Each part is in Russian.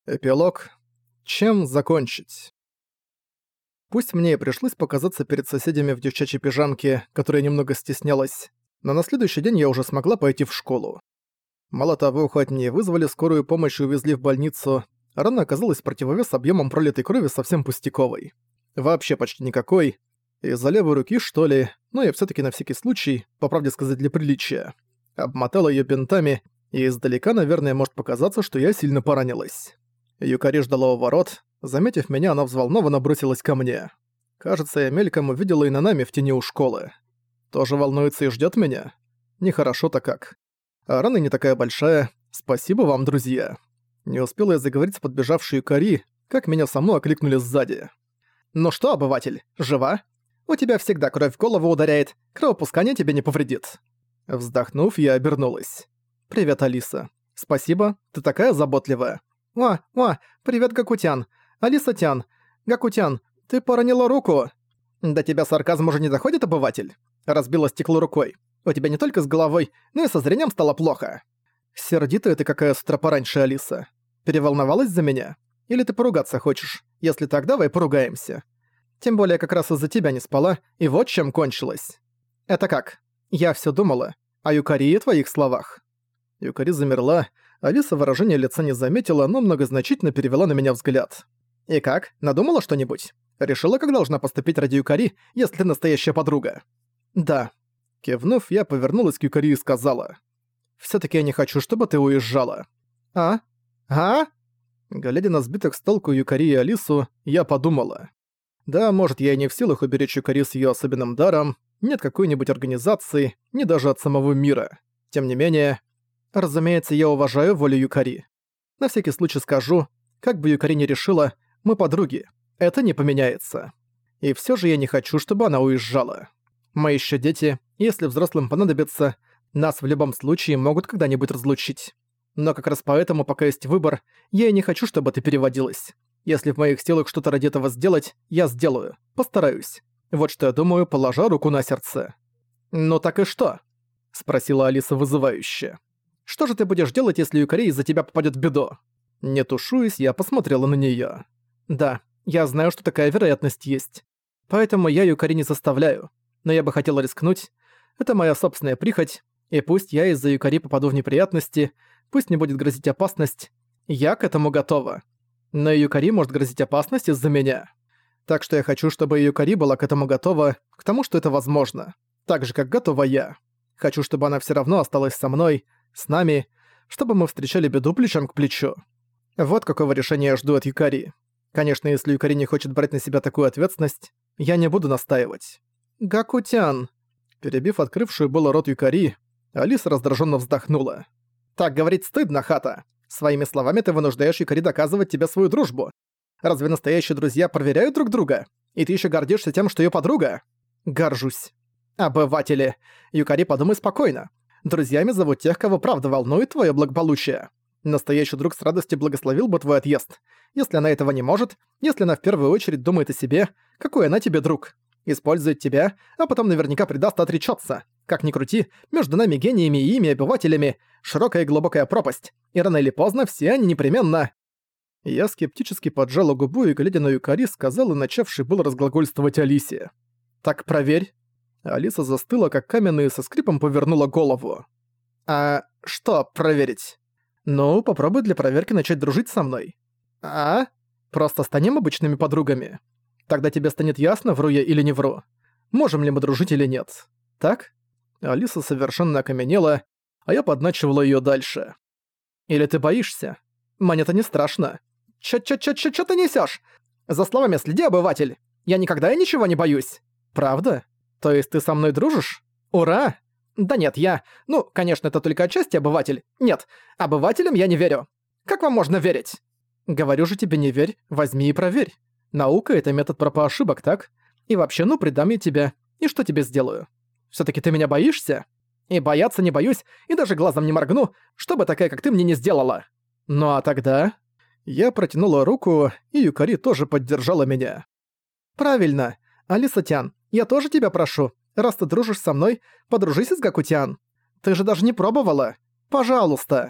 Эпилог. Чем закончить? Пусть мне и пришлось показаться перед соседями в девчачьей пижамке, которая немного стеснялась, но на следующий день я уже смогла пойти в школу. Мало того, хоть мне вызвали скорую помощь и увезли в больницу, рана оказалась противовес объемом пролитой крови совсем пустяковой. Вообще почти никакой. Из-за левой руки, что ли, но я всё-таки на всякий случай, по правде сказать для приличия, обмотала её бинтами, и издалека, наверное, может показаться, что я сильно поранилась. Юкари ждала у ворот. Заметив меня, она взволнованно бросилась ко мне. Кажется, я мельком увидела и Нанами в тени у школы. Тоже волнуется и ждёт меня? Нехорошо-то как. А рана не такая большая. Спасибо вам, друзья. Не успела я заговорить с подбежавшей Юкари, как меня саму окликнули сзади. «Ну что, обыватель, жива? У тебя всегда кровь в голову ударяет, кровопускание тебе не повредит». Вздохнув, я обернулась. «Привет, Алиса. Спасибо, ты такая заботливая». «О, привет, Гакутян! Алиса-тян! Гакутян, ты поранила руку!» «До тебя сарказм уже не доходит, обыватель?» Разбила стекло рукой. «У тебя не только с головой, но и со зрением стало плохо». «Сердитая ты какая с утра пораньше, Алиса. Переволновалась за меня? Или ты поругаться хочешь? Если так, давай поругаемся. Тем более как раз из-за тебя не спала, и вот чем кончилось». «Это как? Я всё думала. О Юкари и твоих словах». Юкари замерла. Алиса выражение лица не заметила, но многозначительно перевела на меня взгляд. «И как? Надумала что-нибудь? Решила, как должна поступить ради Юкари, если настоящая подруга?» «Да». Кивнув, я повернулась к Юкари и сказала. «Всё-таки я не хочу, чтобы ты уезжала». «А? А?» Глядя на сбитых с толку Юкари и Алису, я подумала. Да, может, я и не в силах уберечь Юкари с её особенным даром, нет какой-нибудь организации, ни даже от самого мира. Тем не менее... Разумеется, я уважаю волю Юкари. На всякий случай скажу, как бы Юкари ни решила, мы подруги. Это не поменяется. И всё же я не хочу, чтобы она уезжала. Мы ещё дети, и если взрослым понадобится, нас в любом случае могут когда-нибудь разлучить. Но как раз поэтому, пока есть выбор, я и не хочу, чтобы ты переводилась. Если в моих силах что-то ради этого сделать, я сделаю. Постараюсь. Вот что я думаю, положа руку на сердце. «Ну так и что?» — спросила Алиса вызывающе. «Что же ты будешь делать, если Юкари из-за тебя попадет в беду?» Не тушуясь, я посмотрела на неё. «Да, я знаю, что такая вероятность есть. Поэтому я Юкари не заставляю. Но я бы хотела рискнуть. Это моя собственная прихоть. И пусть я из-за Юкари попаду в неприятности, пусть мне будет грозить опасность, я к этому готова. Но и Юкари может грозить опасность из-за меня. Так что я хочу, чтобы Юкари была к этому готова, к тому, что это возможно. Так же, как готова я. Хочу, чтобы она всё равно осталась со мной, с нами, чтобы мы встречали беду плечом к плечу. Вот какого решения я жду от Юкари. Конечно, если Юкари не хочет брать на себя такую ответственность, я не буду настаивать. «Гакутян!» Перебив открывшую было рот Юкари, Алиса раздражённо вздохнула. «Так говорить стыдно, Хата. Своими словами ты вынуждаешь Юкари доказывать тебе свою дружбу. Разве настоящие друзья проверяют друг друга? И ты ещё гордишься тем, что её подруга?» «Горжусь». «Обыватели! Юкари, подумай спокойно. Друзьями зовут тех, кого правда волнует твоё благополучие. Настоящий друг с радостью благословил бы твой отъезд. Если она этого не может, если она в первую очередь думает о себе, какой она тебе друг? Использует тебя, а потом наверняка предаст и отречётся. Как ни крути, между нами гениями и ими обывателями широкая и глубокая пропасть, и рано или поздно все они непременно...» Я скептически поджала губу и, глядя на Юкари, сказала, начавший был разглагольствовать Алисе. «Так проверь». Алиса застыла, как каменная, и со скрипом повернула голову. «А что проверить?» «Ну, попробуй для проверки начать дружить со мной». «А? Просто станем обычными подругами. Тогда тебе станет ясно, вру я или не вру. Можем ли мы дружить или нет. Так?» Алиса совершенно окаменела, а я подначивала её дальше. «Или ты боишься? Мне-то не страшно». Чё ты несёшь? За словами следи, обыватель. Я никогда и ничего не боюсь». «Правда? То есть ты со мной дружишь? Ура!» «Да нет, Ну, конечно, это только отчасти обыватель. Нет, обывателям я не верю. Как вам можно верить?» «Говорю же тебе, не верь, возьми и проверь. Наука — это метод проб и ошибок, так? И вообще, ну, предам я тебя. И что тебе сделаю? Всё-таки ты меня боишься?» «И бояться не боюсь, и даже глазом не моргну, чтобы такая, как ты, мне не сделала». «Ну а тогда...» Я протянула руку, и Юкари тоже поддержала меня. «Правильно. Алиса-тян, я тоже тебя прошу. Раз ты дружишь со мной, подружись с Гакутян. Ты же даже не пробовала. Пожалуйста».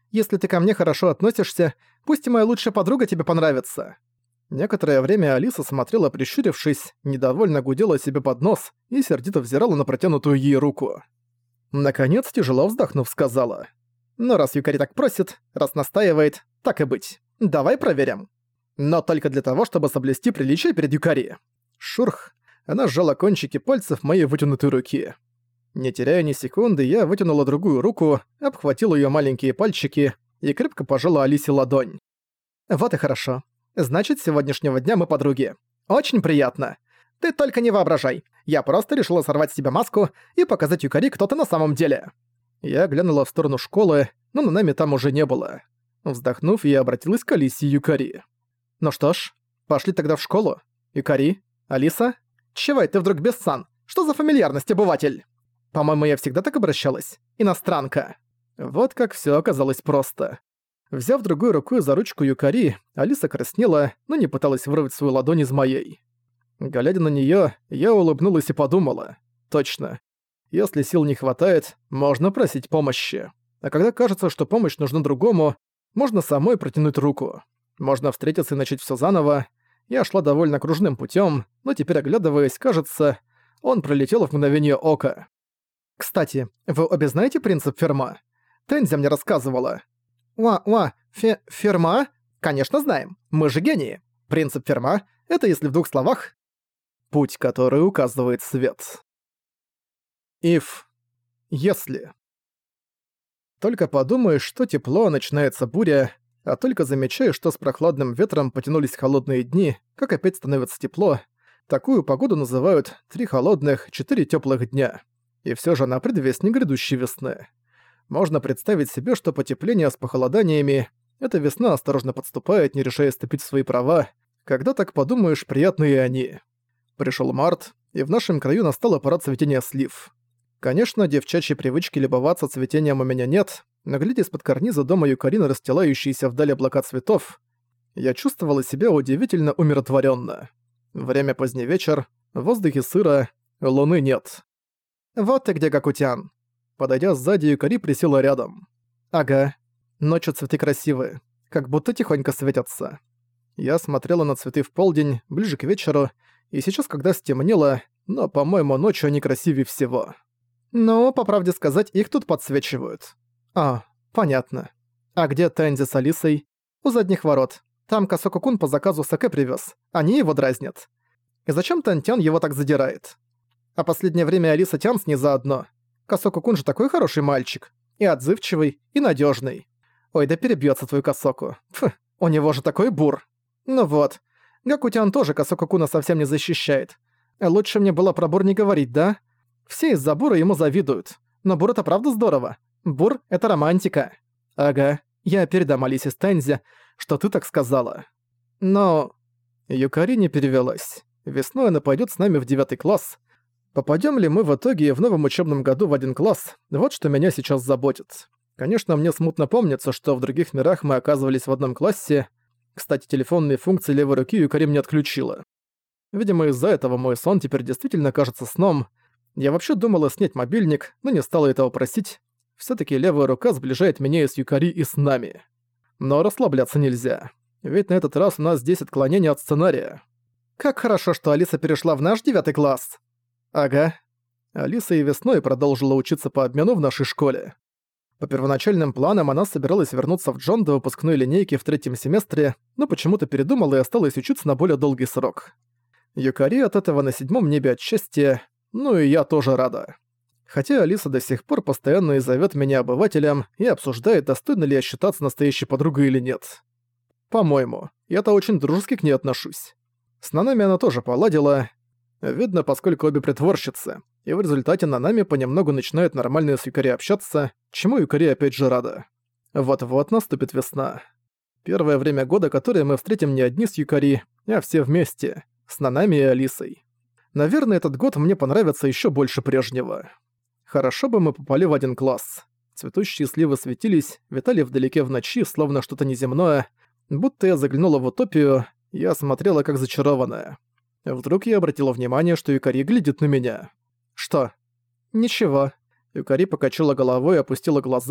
Если ты ко мне хорошо относишься, пусть и моя лучшая подруга тебе понравится». Некоторое время Алиса смотрела, прищурившись, недовольно гудела себе под нос и сердито взирала на протянутую ей руку. Наконец, тяжело вздохнув, сказала: «Ну, раз Юкари так просит, раз настаивает, так и быть. Давай проверим. Но только для того, чтобы соблюсти приличие перед Юкари». Шурх. Она сжала кончики пальцев моей вытянутой руки. Не теряя ни секунды, я вытянула другую руку, обхватила её маленькие пальчики и крепко пожала Алисе ладонь. «Вот и хорошо. Значит, с сегодняшнего дня мы подруги. Очень приятно. Ты только не воображай. Я просто решила сорвать с тебя маску и показать Юкари, кто ты на самом деле». Я глянула в сторону школы, но на нами там уже не было. Вздохнув, я обратилась к Алисе и Юкари. «Ну что ж, пошли тогда в школу. Юкари? Алиса? Чего ты вдруг без сан? Что за фамильярность, обыватель? По-моему, я всегда так обращалась. Иностранка». Вот как всё оказалось просто. Взяв другой рукой за ручку Юкари, Алиса краснела, но не пыталась вырвать свою ладонь из моей. Глядя на неё, я улыбнулась и подумала. Точно. Если сил не хватает, можно просить помощи. А когда кажется, что помощь нужна другому, можно самой протянуть руку. Можно встретиться и начать всё заново. Я шла довольно кружным путём, но теперь, оглядываясь, кажется, он пролетел в мгновение ока. «Кстати, вы обе знаете принцип Ферма? Тензя мне рассказывала». Ферма? Конечно знаем. Мы же гении. Принцип Ферма — это, если в двух словах, путь, который указывает свет. Если. Только подумаешь, что тепло, начинается буря, а только замечаешь, что с прохладным ветром потянулись холодные дни, как опять становится тепло, такую погоду называют 3 холодных, 4 тёплых дня. И всё же она предвестник грядущей весны. Можно представить себе, что потепление с похолоданиями — эта весна осторожно подступает, не решая ступить в свои права. Когда так подумаешь, приятны и они. Пришёл март, и в нашем краю настала пора цветения слив. Конечно, девчачьей привычки любоваться цветением у меня нет, но глядя из-под карниза дома Юкари на расстилающиеся вдали облака цветов, я чувствовала себя удивительно умиротворённо. Время поздний вечер, в воздухе сыро, луны нет. «Вот ты где, Гакутян!» Подойдя сзади, Юкари присела рядом. «Ага. Ночью цветы красивые, как будто тихонько светятся». Я смотрела на цветы в полдень, ближе к вечеру, и сейчас, когда стемнело, но, по-моему, ночью они красивее всего. Но, по правде сказать, их тут подсвечивают. А, понятно. А где Тензи с Алисой? У задних ворот. Там Касоко-кун по заказу саке привез. Они его дразнят. И зачем Тантян его так задирает? А последнее время Алиса-тян с ней заодно. Касоко-кун же такой хороший мальчик. И отзывчивый, и надежный. Ой, да перебьется твою Касоку. Фу, у него же такой бур. Ну вот. Гакутян тоже Касоко-куна совсем не защищает. Лучше мне было про бур не говорить, да? Все из-за бура ему завидуют. Но бур — это правда здорово. Бур — это романтика. Ага, я передам Алисе Стензе, что ты так сказала. Но... Юкари не перевелась. Весной она пойдет с нами в 9 класс. Попадем ли мы в итоге в новом учебном году в один класс, вот что меня сейчас заботит. Конечно, мне смутно помнится, что в других мирах мы оказывались в одном классе. Кстати, телефонные функции левой руки Юкари мне отключила. Видимо, из-за этого мой сон теперь действительно кажется сном. Я вообще думала снять мобильник, но не стала этого просить. Всё-таки левая рука сближает меня и с Юкари, и с нами. Но расслабляться нельзя. Ведь на этот раз у нас 10 отклонений от сценария. Как хорошо, что Алиса перешла в наш 9 класс. Ага. Алиса и весной продолжила учиться по обмену в нашей школе. По первоначальным планам она собиралась вернуться в Джон до выпускной линейки в 3-м семестре, но почему-то передумала и осталась учиться на более долгий срок. Юкари от этого на 7-м небе от счастья, ну и я тоже рада. Хотя Алиса до сих пор постоянно и зовёт меня обывателем и обсуждает, достойно ли я считаться настоящей подругой или нет. По-моему, я-то очень дружески к ней отношусь. С Нанами она тоже поладила. Видно, поскольку обе притворщицы, и в результате Нанами понемногу начинает нормально с Юкари общаться, чему Юкари опять же рада. Вот-вот наступит весна. Первое время года, которое мы встретим не одни с Юкари, а все вместе, с Нанами и Алисой. Наверное, этот год мне понравится ещё больше прежнего. Хорошо бы мы попали в один класс. Цветущие сливы светились, витали вдалеке в ночи, словно что-то неземное. Будто я заглянула в утопию, я смотрела как зачарованная. Вдруг я обратила внимание, что Юкари глядит на меня. «Что?» «Ничего». Юкари покачала головой и опустила глаза.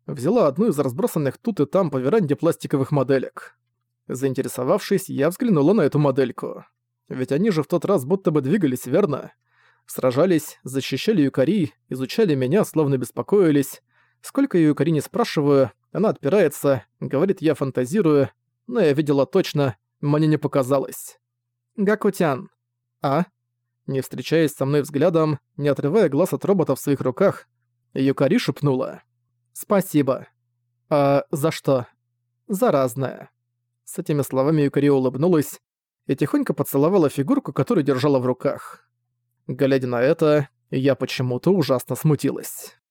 Взяла одну из разбросанных тут и там по веранде пластиковых моделек. Заинтересовавшись, я взглянула на эту модельку. Ведь они же в тот раз будто бы двигались, верно? Сражались, защищали Юкари, изучали меня, словно беспокоились. Сколько я Юкари не спрашиваю, она отпирается, говорит, я фантазирую, но я видела точно, мне не показалось. Гакутян. А? Не встречаясь со мной взглядом, не отрывая глаз от робота в своих руках, Юкари шепнула. «Спасибо». «А за что?» «За разное». С этими словами Юкари улыбнулась и тихонько поцеловала фигурку, которую держала в руках. Глядя на это, я почему-то ужасно смутилась.